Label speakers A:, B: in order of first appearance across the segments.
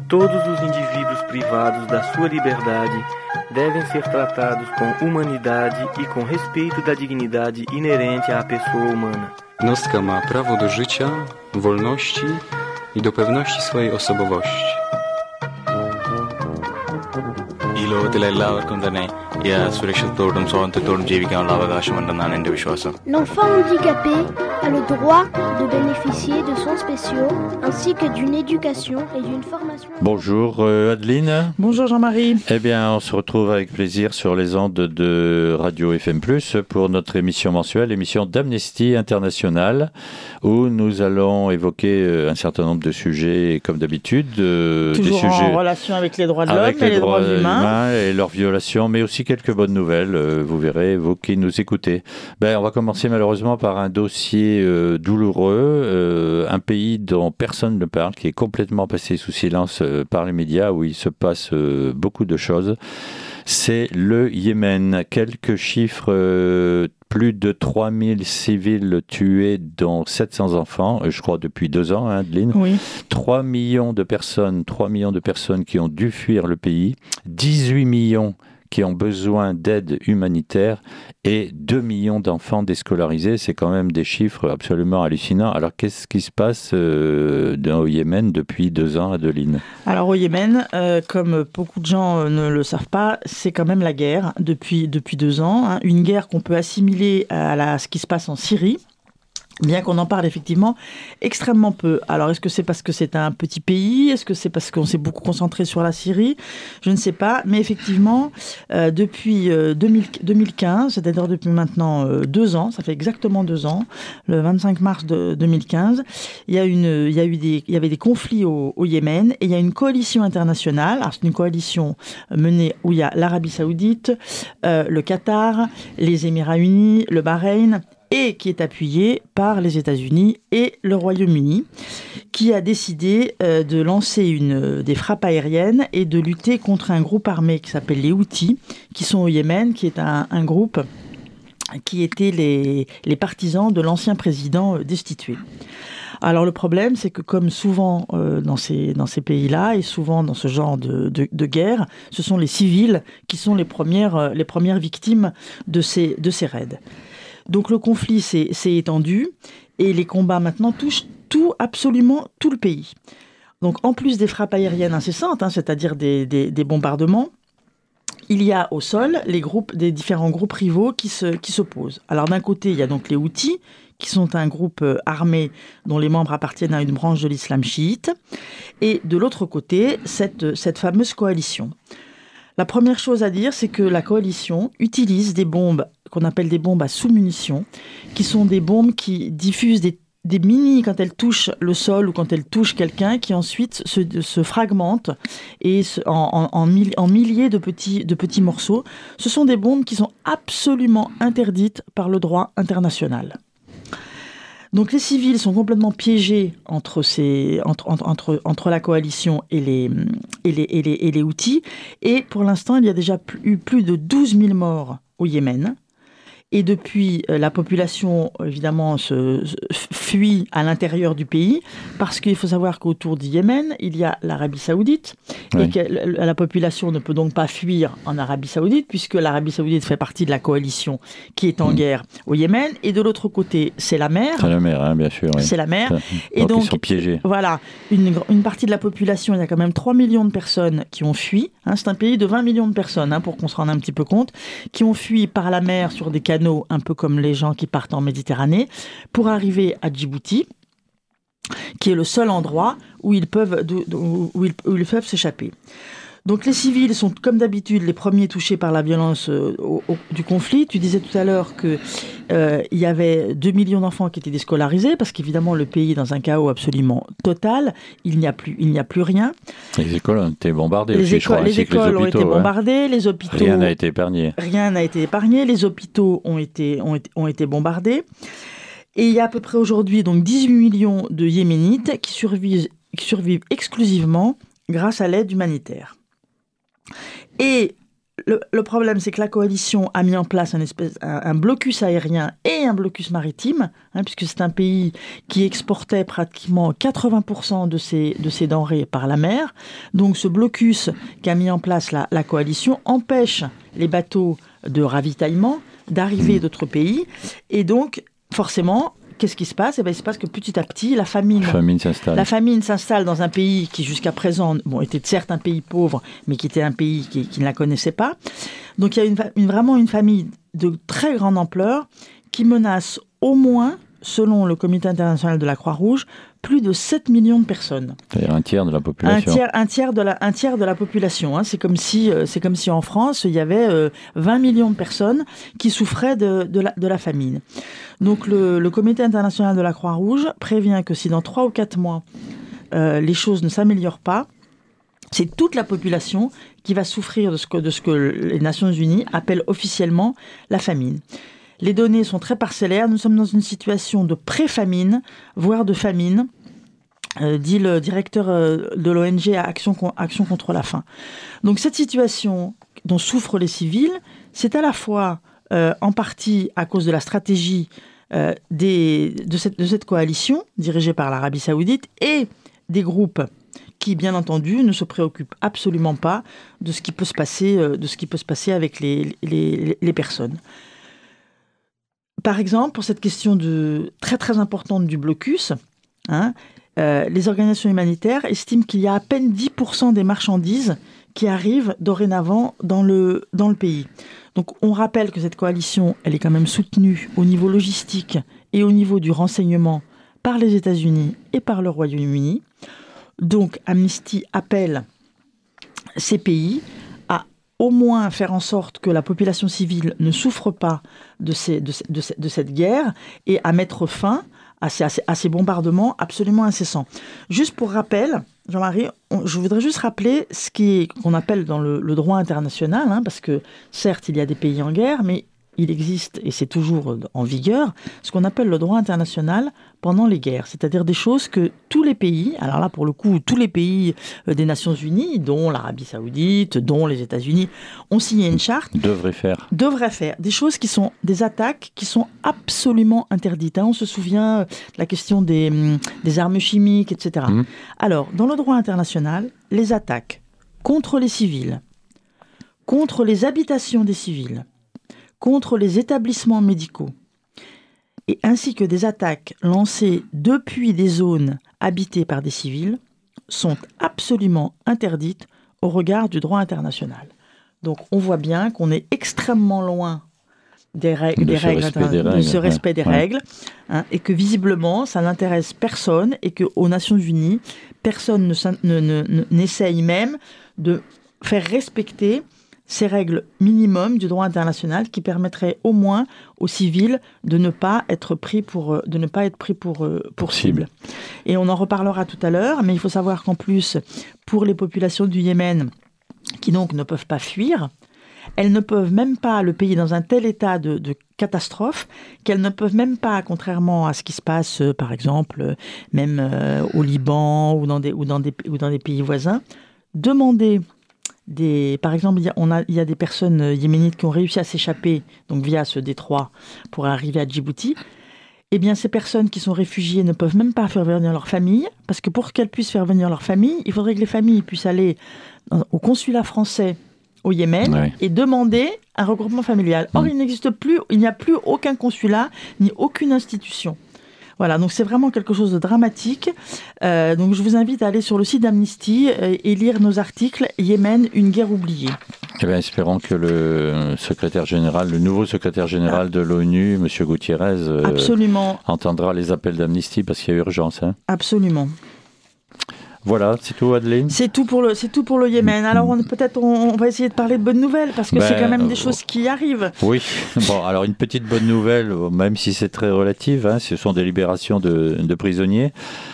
A: Todos os indivíduos privados da sua liberdade devem ser tratados com humanidade e com respeito da dignidade inerente à pessoa humana.
B: Jednostka ma prawo do życia, wolności i do pewności swojej osobowości.
C: ഈ ലോകത്തിലെ എല്ലാവർക്കും തന്നെ സുരക്ഷിതത്തോടും സ്വാതന്ത്ര്യത്തോടും ജീവിക്കാനുള്ള അവകാശമുണ്ടെന്നാണ് എൻ്റെ വിശ്വാസം.
D: L'enfant handicapé a le droit de bénéficier de soins spéciaux ainsi que d'une éducation et d'une formation.
E: Bonjour Adeline.
F: Bonjour Jean-Marie.
E: Eh bien, on se retrouve avec plaisir sur les ondes de Radio FM+, pour notre émission mensuelle, l'émission d'Amnesty International, où nous allons évoquer un certain nombre de sujets, comme d'habitude.
F: Toujours
E: des sujets
F: en relation avec les droits de l'homme et les droits humains.
E: Et leurs violations, mais aussi quelques bonnes nouvelles, vous verrez, vous qui nous écoutez. On va commencer malheureusement par un dossier douloureux, un pays dont personne ne parle, qui est complètement passé sous silence par les médias, où il se passe beaucoup de choses. C'est le Yémen. Quelques chiffres, plus de 3000 civils tués, dont 700 enfants, je crois depuis 2 ans, Adeline.
F: Oui.
E: 3 millions de personnes qui ont dû fuir le pays, 18 millions qui ont besoin d'aide humanitaire et 2 millions d'enfants déscolarisés. C'est quand même des chiffres absolument hallucinants. Alors, qu'est-ce qui se passe au Yémen depuis 2 ans, Adeline ?
F: Alors, au Yémen, comme beaucoup de gens ne le savent pas, c'est quand même la guerre depuis 2 ans. Une guerre qu'on peut assimiler à ce qui se passe en Syrie. Bien qu'on en parle effectivement extrêmement peu. Alors, est-ce que c'est parce que c'est un petit pays ? Est-ce que c'est parce qu'on s'est beaucoup concentré sur la Syrie ? Je ne sais pas. Mais effectivement, depuis 2015, c'est-à-dire depuis maintenant 2 ans, ça fait exactement 2 ans, le 25 mars 2015, il y avait des conflits au Yémen et il y a une coalition internationale. Alors, c'est une coalition menée où il y a l'Arabie Saoudite, le Qatar, les Émirats Unis, le Bahreïn, et qui est appuyé par les États-Unis et le Royaume-Uni, qui a décidé de lancer des frappes aériennes et de lutter contre un groupe armé qui s'appelle les Houthis, qui sont au Yémen, qui est un groupe qui était les partisans de l'ancien président destitué. Alors le problème, c'est que comme souvent dans ces pays-là et souvent dans ce genre de guerre, ce sont les civils qui sont les premières victimes de ces raids. Donc le conflit s'est étendu et les combats maintenant touchent absolument tout le pays. Donc en plus des frappes aériennes incessantes, c'est-à-dire des bombardements, il y a au sol des différents groupes rivaux qui s'opposent. Alors d'un côté, il y a donc les Houthis, qui sont un groupe armé dont les membres appartiennent à une branche de l'islam chiite, et de l'autre côté, cette fameuse coalition. La première chose à dire, c'est que la coalition utilise des bombes qu'on appelle des bombes à sous-munitions, qui sont des bombes qui diffusent des mini quand elles touchent le sol ou quand elles touchent quelqu'un, qui ensuite se fragmentent et en milliers de petits morceaux. Ce sont des bombes qui sont absolument interdites par le droit international. Donc les civils sont complètement piégés entre la coalition et les Houthis. Et pour l'instant, il y a déjà eu plus de 12 000 morts au Yémen. Et depuis, la population, évidemment, fuit à l'intérieur du pays, parce qu'il faut savoir qu'autour du Yémen, il y a l'Arabie Saoudite, oui. Et que la population ne peut donc pas fuir en Arabie Saoudite, puisque l'Arabie Saoudite fait partie de la coalition qui est en guerre au Yémen, et de l'autre côté, c'est la mer.
E: C'est la mer, bien sûr. Oui.
F: C'est la mer.
E: Et donc, ils sont piégés.
F: Voilà, une partie de la population, il y a quand même 3 millions de personnes qui ont fui. C'est un pays de 20 millions de personnes, pour qu'on se rende un petit peu compte, qui ont fui par la mer sur des canaux, un peu comme les gens qui partent en Méditerranée, pour arriver à Djibouti, qui est le seul endroit où ils peuvent s'échapper. Donc les civils sont, comme d'habitude, les premiers touchés par la violence du conflit. Tu disais tout à l'heure qu'il y avait 2 millions d'enfants qui étaient déscolarisés, parce qu'évidemment, le pays est dans un chaos absolument total. Il n'y a plus rien.
E: Les écoles ont été bombardées
F: les écoles ont été bombardées, les hôpitaux...
E: Rien n'a été épargné.
F: Les hôpitaux ont été bombardés. Et il y a à peu près aujourd'hui donc 18 millions de Yéménites qui survivent exclusivement grâce à l'aide humanitaire. Et le problème, c'est que la coalition a mis en place un blocus aérien et un blocus maritime, puisque c'est un pays qui exportait pratiquement 80% de ses denrées par la mer. Donc ce blocus qu'a mis en place la coalition empêche les bateaux de ravitaillement d'arriver d'autres pays. Et donc, forcément, qu'est-ce qui se passe ? Il se passe que petit à petit, la famine s'installe dans un pays qui, jusqu'à présent, était certes un pays pauvre, mais qui était un pays qui ne la connaissait pas. Donc, il y a vraiment une famine de très grande ampleur qui menace au moins, selon le Comité international de la Croix-Rouge, plus de 7 millions de personnes.
E: C'est-à-dire un tiers de la population.
F: Un tiers de la population. C'est comme si en France, il y avait 20 millions de personnes qui souffraient de la famine. Donc le Comité international de la Croix-Rouge prévient que si dans 3 ou 4 mois, les choses ne s'améliorent pas, c'est toute la population qui va souffrir de ce que les Nations Unies appellent officiellement la famine. Les données sont très parcellaires. Nous sommes dans une situation de pré-famine, voire de famine, dit le directeur de l'ONG Action contre la faim. Donc cette situation dont souffrent les civils, c'est à la fois en partie à cause de la stratégie de cette coalition dirigée par l'Arabie Saoudite et des groupes qui, bien entendu, ne se préoccupent absolument pas de ce qui peut se passer avec les personnes. Par exemple, pour cette question très très importante du blocus, les organisations humanitaires estiment qu'il y a à peine 10% des marchandises qui arrivent dorénavant dans le pays. Donc on rappelle que cette coalition, elle est quand même soutenue au niveau logistique et au niveau du renseignement par les États-Unis et par le Royaume-Uni. Donc Amnesty appelle ces pays à au moins faire en sorte que la population civile ne souffre pas de cette guerre et à mettre fin à ces bombardements absolument incessants. Juste pour rappel, Jean-Marie, je voudrais juste rappeler qu'on appelle dans le droit international, parce que certes il y a des pays en guerre, mais il existe, et c'est toujours en vigueur, ce qu'on appelle le droit international pendant les guerres. C'est-à-dire des choses que tous les pays, alors là pour le coup, tous les pays des Nations Unies, dont l'Arabie Saoudite, dont les États-Unis, ont signé une charte. Devraient faire. Des choses qui sont des attaques qui sont absolument interdites. On se souvient de la question des armes chimiques, etc. Alors, dans le droit international, les attaques contre les civils, contre les habitations des civils, contre les établissements médicaux, et ainsi que des attaques lancées depuis des zones habitées par des civils, sont absolument interdites au regard du droit international. Donc on voit bien qu'on est extrêmement loin du respect des règles, et que visiblement ça n'intéresse personne, et qu'aux Nations Unies, personne n'essaye même de faire respecter ces règles minimum du droit international qui permettraient au moins aux civils de ne pas être pris pour cible. Et on en reparlera tout à l'heure, mais il faut savoir qu'en plus, pour les populations du Yémen, qui donc ne peuvent pas fuir, elles ne peuvent même pas, le pays dans un tel état de catastrophe, qu'elles ne peuvent même pas, contrairement à ce qui se passe, par exemple, même au Liban ou dans des pays voisins, demander par exemple, il y a des personnes yéménites qui ont réussi à s'échapper donc via ce détroit pour arriver à Djibouti. Eh bien, ces personnes qui sont réfugiées ne peuvent même pas faire venir leur famille, parce que pour qu'elles puissent faire venir leur famille, il faudrait que les familles puissent aller au consulat français au Yémen et demander un regroupement familial. Or, il n'y a plus aucun consulat ni aucune institution. Voilà, donc c'est vraiment quelque chose de dramatique. Donc je vous invite à aller sur le site d'Amnesty et lire nos articles « Yémen, une guerre oubliée ».
E: Eh bien, espérons que le nouveau secrétaire général de l'ONU, M. Gutiérrez, entendra les appels d'Amnesty parce qu'il y a urgence. Absolument. Voilà, c'est tout, Adeline ?
F: C'est tout pour le Yémen. Alors on va essayer de parler de bonnes nouvelles, parce que c'est quand même des choses qui arrivent.
E: Oui, bon, alors une petite bonne nouvelle, même si c'est très relative, ce sont des libérations de prisonniers.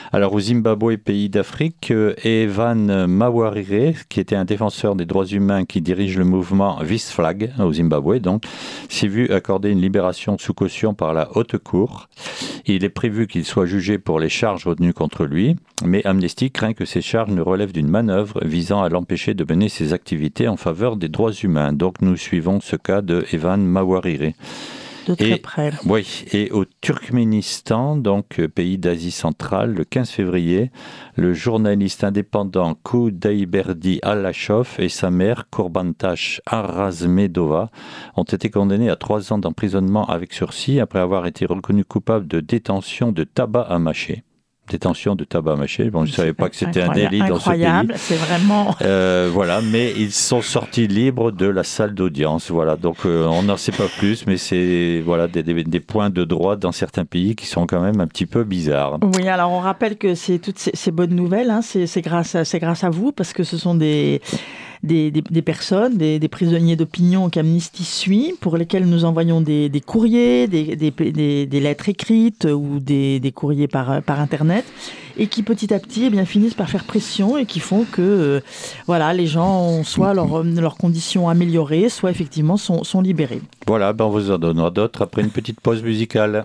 E: Alors au Zimbabwe, pays d'Afrique, Evan Mawarire, qui était un défenseur des droits humains qui dirige le mouvement Visflag au Zimbabwe, donc, s'est vu accorder une libération sous caution par la haute cour. Il est prévu qu'il soit jugé pour les charges retenues contre lui, mais Amnesty craint que ces charges ne relèvent d'une manœuvre visant à l'empêcher de mener ses activités en faveur des droits humains. Donc nous suivons ce cas de Evan Mawarire.
F: De très près.
E: Oui, et au Turkménistan, donc pays d'Asie centrale, le 15 février, le journaliste indépendant Kudaiberdi Alashov et sa mère, Kurbantash Arazmedova, ont été condamnés à 3 ans d'emprisonnement avec sursis après avoir été reconnus coupables de détention de tabac à mâcher. Détention de tabac mâché. Bon, je ne savais pas que c'était un délit dans ce pays.
F: Incroyable, c'est vraiment...
E: voilà, mais ils sont sortis libres de la salle d'audience. Voilà, donc on n'en sait pas plus, mais c'est voilà, des points de droit dans certains pays qui sont quand même un petit peu bizarres.
F: Oui, alors on rappelle que c'est toutes ces bonnes nouvelles, hein, c'est grâce à vous, parce que ce sont des personnes, des prisonniers d'opinion qu'Amnesty suit, pour lesquels nous envoyons des courriers, des lettres écrites ou des courriers par Internet, et qui petit à petit finissent par faire pression et qui font que les gens ont soit leurs conditions améliorées, soit effectivement sont libérés.
E: Voilà, on vous en donnera d'autres après une petite pause musicale.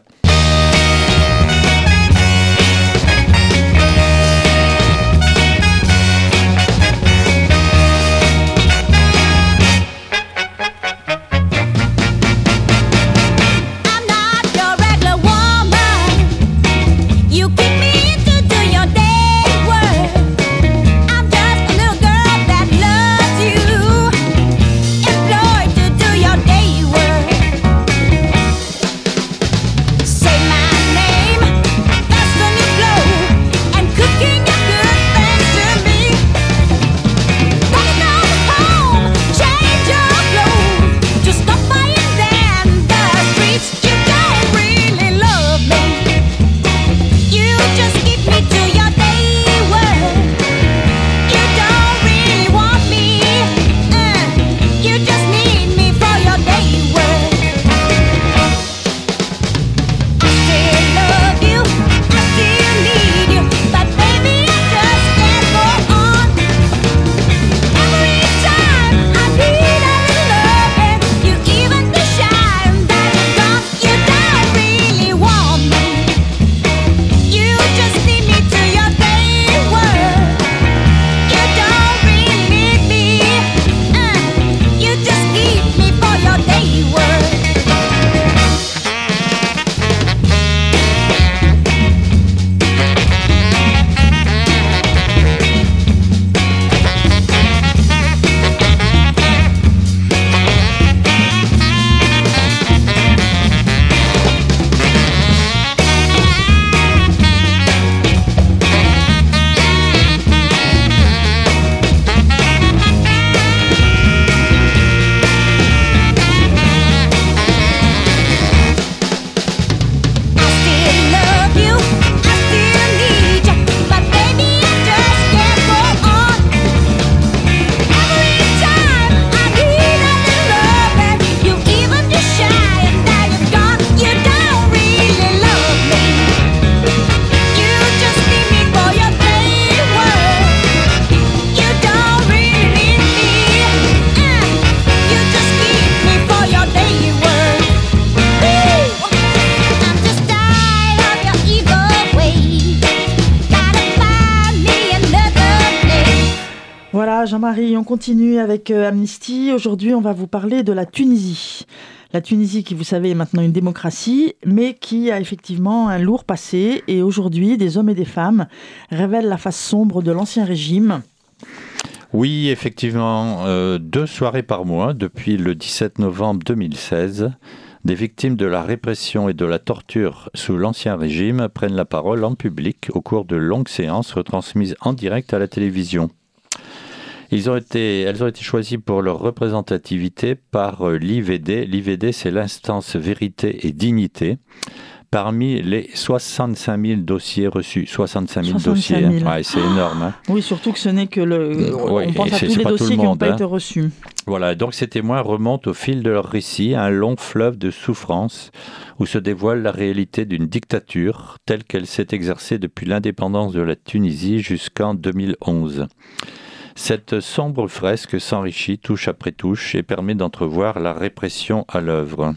F: Jean-Marie, on continue avec Amnesty. Aujourd'hui, on va vous parler de la Tunisie. La Tunisie qui, vous savez, est maintenant une démocratie, mais qui a effectivement un lourd passé. Et aujourd'hui, des hommes et des femmes révèlent la face sombre de l'ancien régime.
E: Oui, effectivement, 2 soirées par mois depuis le 17 novembre 2016. Des victimes de la répression et de la torture sous l'ancien régime prennent la parole en public au cours de longues séances retransmises en direct à la télévision. Elles ont été choisies pour leur représentativité par l'IVD. L'IVD, c'est l'instance Vérité et Dignité, parmi les 65 000 dossiers reçus. 65 000
F: 65
E: dossiers,
F: 000.
E: Ouais, c'est énorme. Hein.
F: Oui, surtout que ce n'est que
E: Oui,
F: on pense à
E: c'est
F: tous les
E: pas tout
F: dossiers
E: le
F: qui n'ont
E: monde,
F: pas
E: hein.
F: été reçus.
E: Voilà, donc ces témoins remontent au fil de leur récit à un long fleuve de souffrance où se dévoile la réalité d'une dictature telle qu'elle s'est exercée depuis l'indépendance de la Tunisie jusqu'en 2011. Cette sombre fresque s'enrichit touche après touche et permet d'entrevoir la répression à l'œuvre.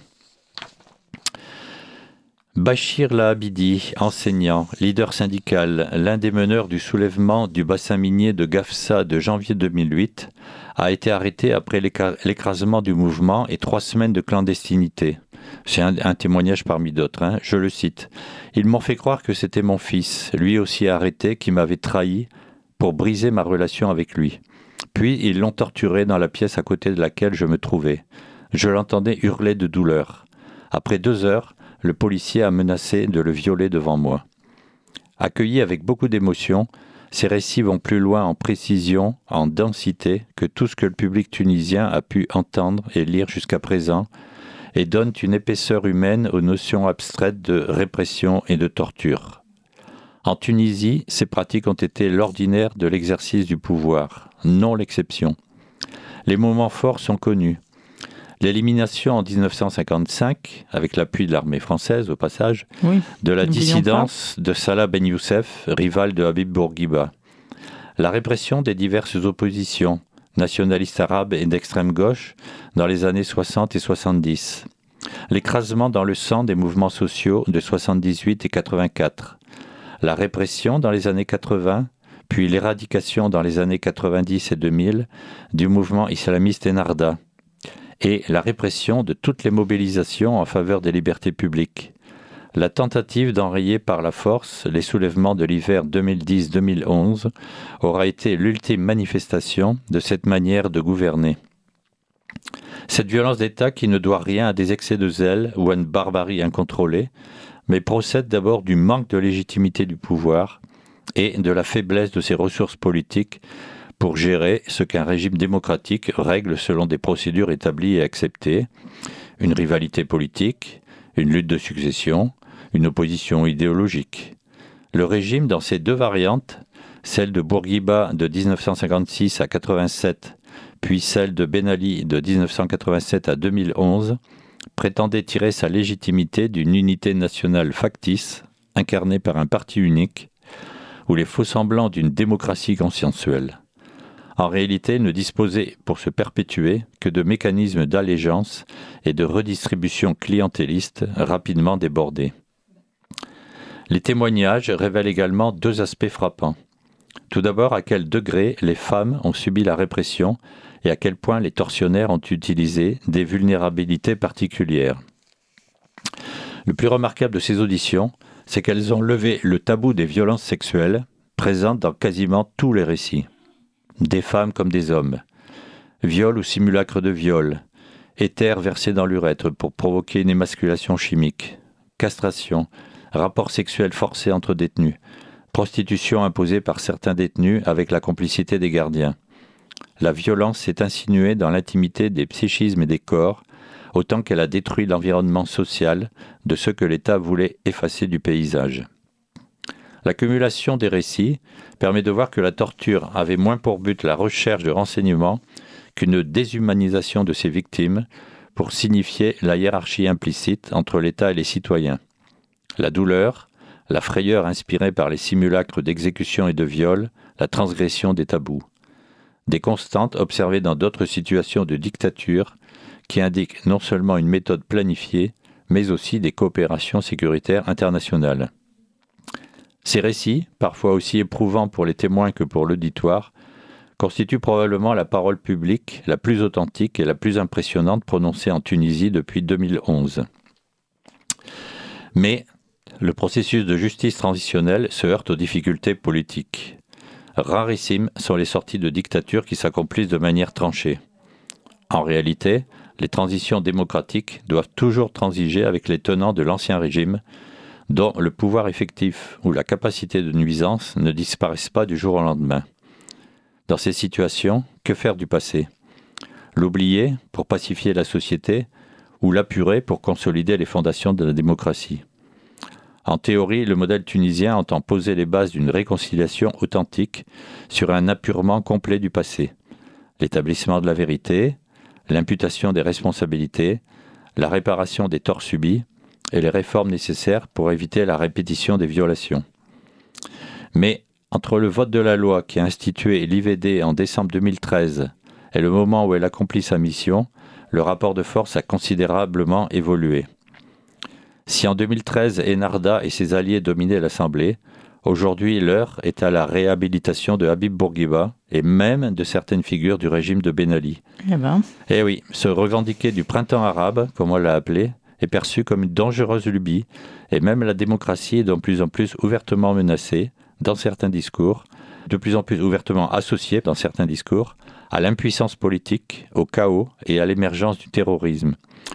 E: Bachir Lahabidi, enseignant, leader syndical, l'un des meneurs du soulèvement du bassin minier de Gafsa de janvier 2008, a été arrêté après l'écrasement du mouvement et 3 semaines de clandestinité. C'est un témoignage parmi d'autres, hein. Je le cite. « Ils m'ont fait croire que c'était mon fils, lui aussi arrêté, qui m'avait trahi pour briser ma relation avec lui. Puis ils l'ont torturé dans la pièce à côté de laquelle je me trouvais. Je l'entendais hurler de douleur. Après 2 heures, le policier a menacé de le violer devant moi. » Accueillis avec beaucoup d'émotion, ces récits vont plus loin en précision, en densité, que tout ce que le public tunisien a pu entendre et lire jusqu'à présent, et donnent une épaisseur humaine aux notions abstraites de répression et de torture. En Tunisie, ces pratiques ont été l'ordinaire de l'exercice du pouvoir, non l'exception. Les moments forts sont connus. L'élimination en 1955, avec l'appui de l'armée française au passage,
F: Oui,
E: de la
F: n'oublions
E: dissidence de Salah Ben Youssef, rival de Habib Bourguiba. La répression des diverses oppositions, nationalistes arabes et d'extrême gauche, dans les années 60 et 70. L'écrasement dans le sang des mouvements sociaux de 78 et 84. La répression dans les années 80, puis l'éradication dans les années 90 et 2000 du mouvement islamiste Ennahda. Et la répression de toutes les mobilisations en faveur des libertés publiques. La tentative d'enrayer par la force les soulèvements de l'hiver 2010-2011 aura été l'ultime manifestation de cette manière de gouverner. Cette violence d'État qui ne doit rien à des excès de zèle ou à une barbarie incontrôlée, mais procède d'abord du manque de légitimité du pouvoir et de la faiblesse de ses ressources politiques pour gérer ce qu'un régime démocratique règle selon des procédures établies et acceptées, une rivalité politique, une lutte de succession, une opposition idéologique. Le régime, dans ses 2 variantes, celle de Bourguiba de 1956 à 87, puis celle de Ben Ali de 1987 à 2011, prétendait tirer sa légitimité d'une unité nationale factice, incarnée par un parti unique, ou les faux-semblants d'une démocratie consensuelle. En réalité, ne disposait, pour se perpétuer, que de mécanismes d'allégeance et de redistribution clientéliste rapidement débordés. Les témoignages révèlent également 2 aspects frappants. Tout d'abord, à quel degré les femmes ont subi la répression et à quel point les tortionnaires ont utilisé des vulnérabilités particulières. Le plus remarquable de ces auditions, c'est qu'elles ont levé le tabou des violences sexuelles présentes dans quasiment tous les récits. Des femmes comme des hommes. Viol ou simulacre de viol. Éther versé dans l'urètre pour provoquer une émasculation chimique. Castration. Rapports sexuels forcés entre détenus. Prostitution imposée par certains détenus avec la complicité des gardiens. La violence s'est insinuée dans l'intimité des psychismes et des corps, autant qu'elle a détruit l'environnement social de ceux que l'État voulait effacer du paysage. L'accumulation des récits permet de voir que la torture avait moins pour but la recherche de renseignements qu'une déshumanisation de ses victimes pour signifier la hiérarchie implicite entre l'État et les citoyens. La douleur, la frayeur inspirée par les simulacres d'exécution et de viol, la transgression des tabous. Des constantes observées dans d'autres situations de dictature qui indiquent non seulement une méthode planifiée, mais aussi des coopérations sécuritaires internationales. Ces récits, parfois aussi éprouvants pour les témoins que pour l'auditoire, constituent probablement la parole publique la plus authentique et la plus impressionnante prononcée en Tunisie depuis 2011. Mais le processus de justice transitionnelle se heurte aux difficultés politiques. Rarissimes sont les sorties de dictature qui s'accomplissent de manière tranchée. En réalité, les transitions démocratiques doivent toujours transiger avec les tenants de l'ancien régime, dont le pouvoir effectif ou la capacité de nuisance ne disparaissent pas du jour au lendemain. Dans ces situations, que faire du passé ? L'oublier pour pacifier la société ou l'apurer pour consolider les fondations de la démocratie ? En théorie, le modèle tunisien entend poser les bases d'une réconciliation authentique sur un apurement complet du passé. L'établissement de la vérité, l'imputation des responsabilités, la réparation des torts subis et les réformes nécessaires pour éviter la répétition des violations. Mais entre le vote de la loi qui a institué l'IVD en décembre 2013 et le moment où elle accomplit sa mission, le rapport de force a considérablement évolué. Si en 2013, Enarda et ses alliés dominaient l'Assemblée, aujourd'hui l'heure est à la réhabilitation de Habib Bourguiba et même de certaines figures du régime de Ben Ali. Eh oui, se revendiquer du printemps arabe, comme on l'a appelé, est perçu comme une dangereuse lubie et même la démocratie est de plus en plus ouvertement menacée dans certains discours, de plus en plus ouvertement associée dans certains discours à l'impuissance politique, au chaos et à l'émergence du terrorisme.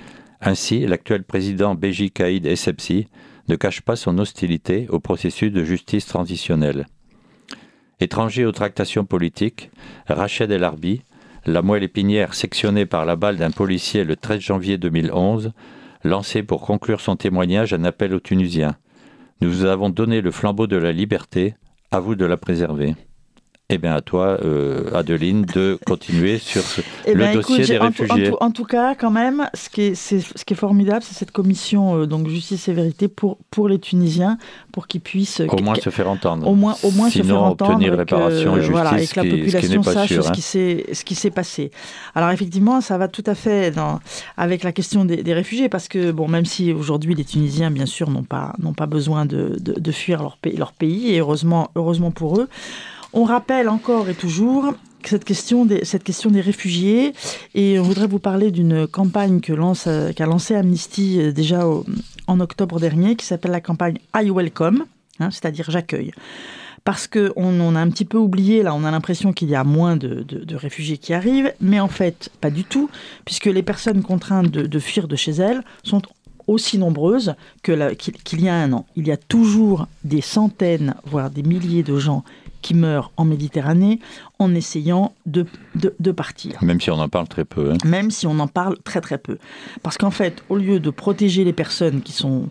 E: Ainsi, l'actuel président Béji Caïd Essebsi ne cache pas son hostilité au processus de justice transitionnelle. Étranger aux tractations politiques, Rached El Arbi, la moelle épinière sectionnée par la balle d'un policier le 13 janvier 2011, lançait pour conclure son témoignage un appel aux Tunisiens. « Nous vous avons donné le flambeau de la liberté, à vous de la préserver. » Eh bien, à toi, Adeline, de continuer sur le dossier des réfugiés.
F: En tout cas, quand même, ce qui est formidable, c'est cette commission donc justice et vérité pour les Tunisiens, pour qu'ils puissent
E: au moins se faire entendre.
F: Au moins sinon, se faire entendre,
E: obtenir réparation et justice,
F: voilà, et que la population sache
E: sûr,
F: ce qui s'est passé. Alors effectivement, ça va tout à fait avec la question des réfugiés, parce que bon, même si aujourd'hui les Tunisiens, bien sûr, n'ont pas besoin de fuir leur pays, et heureusement pour eux. On rappelle encore et toujours cette question des réfugiés, et on voudrait vous parler d'une campagne qu'a lancée Amnesty déjà en octobre dernier, qui s'appelle la campagne I Welcome, c'est-à-dire j'accueille. Parce qu'on a un petit peu oublié, là on a l'impression qu'il y a moins de réfugiés qui arrivent, mais en fait pas du tout, puisque les personnes contraintes de fuir de chez elles sont aussi nombreuses qu'il y a un an. Il y a toujours des centaines, voire des milliers de gens qui meurent en Méditerranée en essayant de partir.
E: Même si on en parle très peu.
F: Même si on en parle très très peu. Parce qu'en fait, au lieu de protéger les personnes qui sont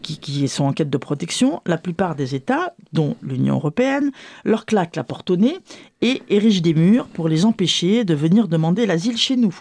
F: en quête de protection, la plupart des États, dont l'Union européenne, leur claquent la porte au nez et érigent des murs pour les empêcher de venir demander l'asile chez nous.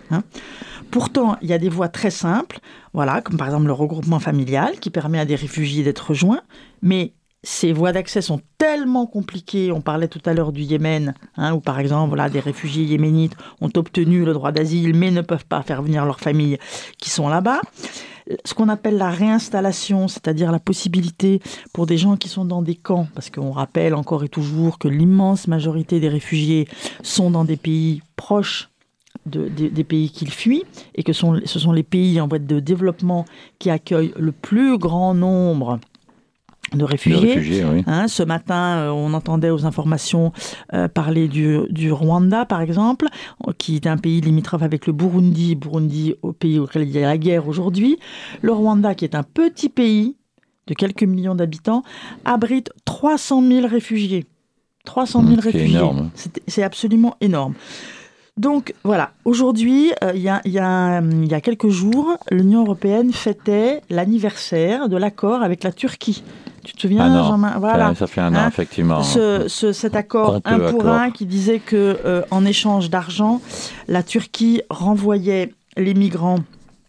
F: Pourtant, il y a des voies très simples, voilà, comme par exemple le regroupement familial qui permet à des réfugiés d'être rejoints, mais ces voies d'accès sont tellement compliquées. On parlait tout à l'heure du Yémen, où par exemple des réfugiés yéménites ont obtenu le droit d'asile mais ne peuvent pas faire venir leurs familles qui sont là-bas. Ce qu'on appelle la réinstallation, c'est-à-dire la possibilité pour des gens qui sont dans des camps, parce qu'on rappelle encore et toujours que l'immense majorité des réfugiés sont dans des pays proches des pays qu'ils fuient, et que ce sont les pays en voie de développement qui accueillent le plus grand nombre de réfugiés.
E: Oui.
F: Ce matin, on entendait aux informations parler du Rwanda, par exemple, qui est un pays limitrophe avec le Burundi, au pays auquel il y a la guerre aujourd'hui. Le Rwanda, qui est un petit pays de quelques millions d'habitants, abrite 300 000 réfugiés. 300 000 réfugiés.
E: Énorme.
F: C'est absolument énorme. Donc voilà, aujourd'hui, il y a quelques jours, l'Union européenne fêtait l'anniversaire de l'accord avec la Turquie. Tu te souviens, Jean-Marc ? Voilà.
E: Ça fait un an, effectivement.
F: Cet accord un pour un qui disait que, en échange d'argent, la Turquie renvoyait les migrants,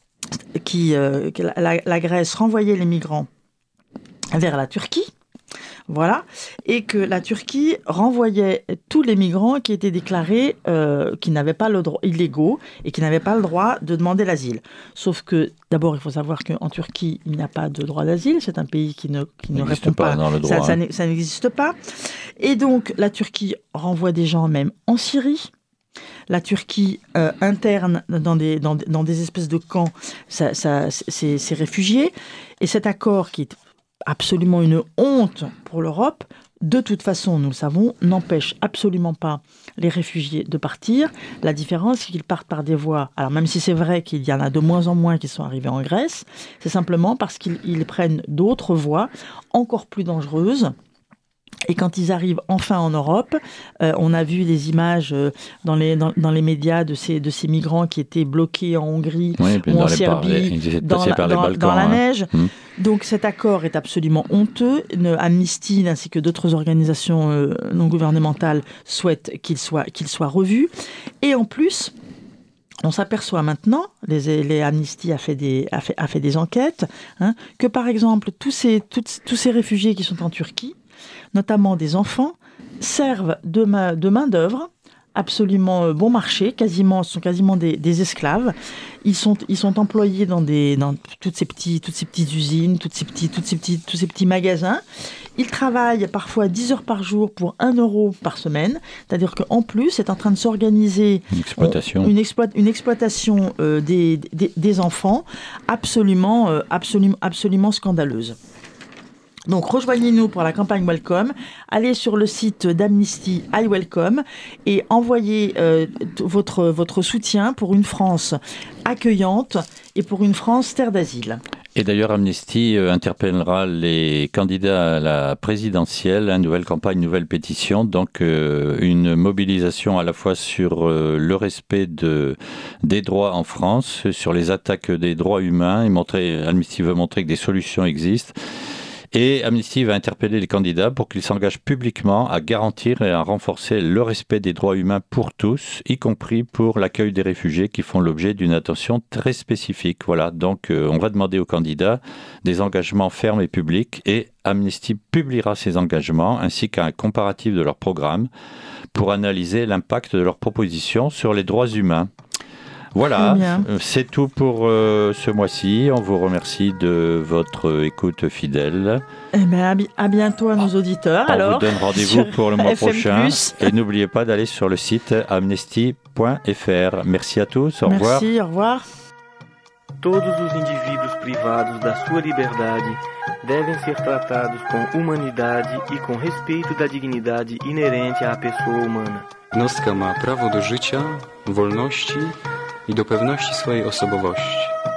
F: la Grèce renvoyait les migrants vers la Turquie. Voilà, et que la Turquie renvoyait tous les migrants qui étaient déclarés qui n'avaient pas le droit, illégaux, et qui n'avaient pas le droit de demander l'asile. Sauf que, d'abord, il faut savoir qu'en Turquie, il n'y a pas de droit d'asile. C'est un pays qui ne répond pas.
E: Dans le droit,
F: ça n'existe pas. Et donc, la Turquie renvoie des gens même en Syrie. La Turquie interne dans des espèces de camps ces réfugiés. Et cet accord qui est absolument une honte pour l'Europe, de toute façon, nous le savons, n'empêche absolument pas les réfugiés de partir. La différence, c'est qu'ils partent par des voies. Alors même si c'est vrai qu'il y en a de moins en moins qui sont arrivés en Grèce, c'est simplement parce qu'ils prennent d'autres voies encore plus dangereuses Et quand ils arrivent enfin en Europe, on a vu des images dans les médias de ces migrants qui étaient bloqués en Hongrie ou en Serbie, dans la neige. Donc cet accord est absolument honteux. Amnesty ainsi que d'autres organisations non gouvernementales souhaitent qu'il soit revu. Et en plus, on s'aperçoit maintenant, les Amnesty a fait des enquêtes, que par exemple tous ces réfugiés qui sont en Turquie, notamment des enfants, servent de main-d'œuvre absolument bon marché, sont quasiment des esclaves. Ils sont employés dans toutes ces petites usines, tous ces petits magasins. Ils travaillent parfois 10 heures par jour pour 1 euro par semaine. C'est-à-dire qu'en plus, c'est en train de s'organiser une exploitation des enfants absolument scandaleuse. Donc rejoignez-nous pour la campagne Welcome, allez sur le site d'Amnesty I Welcome et envoyez votre soutien pour une France accueillante et pour une France terre d'asile.
E: Et d'ailleurs, Amnesty interpellera les candidats à la présidentielle, nouvelle campagne, nouvelle pétition, donc une mobilisation à la fois sur le respect des droits en France, sur les attaques des droits humains, Amnesty veut montrer que des solutions existent. Et Amnesty va interpeller les candidats pour qu'ils s'engagent publiquement à garantir et à renforcer le respect des droits humains pour tous, y compris pour l'accueil des réfugiés qui font l'objet d'une attention très spécifique. Voilà, donc on va demander aux candidats des engagements fermes et publics et Amnesty publiera ces engagements ainsi qu'un comparatif de leur programme pour analyser l'impact de leurs propositions sur les droits humains. Voilà, c'est tout pour ce mois-ci. On vous remercie de votre écoute fidèle.
F: Eh bien, à bientôt à nos auditeurs.
E: On vous donne rendez-vous pour le mois prochain. Et n'oubliez pas d'aller sur le site amnesty.fr. Merci à tous, au revoir.
F: Merci, au revoir.
A: Todos os indivíduos privados da sua liberdade devem ser tratados com humanidade e com respeito da dignidade inerente à pessoa humana.
B: Jednostka ma prawo do życia, wolności i do pewności swojej osobowości.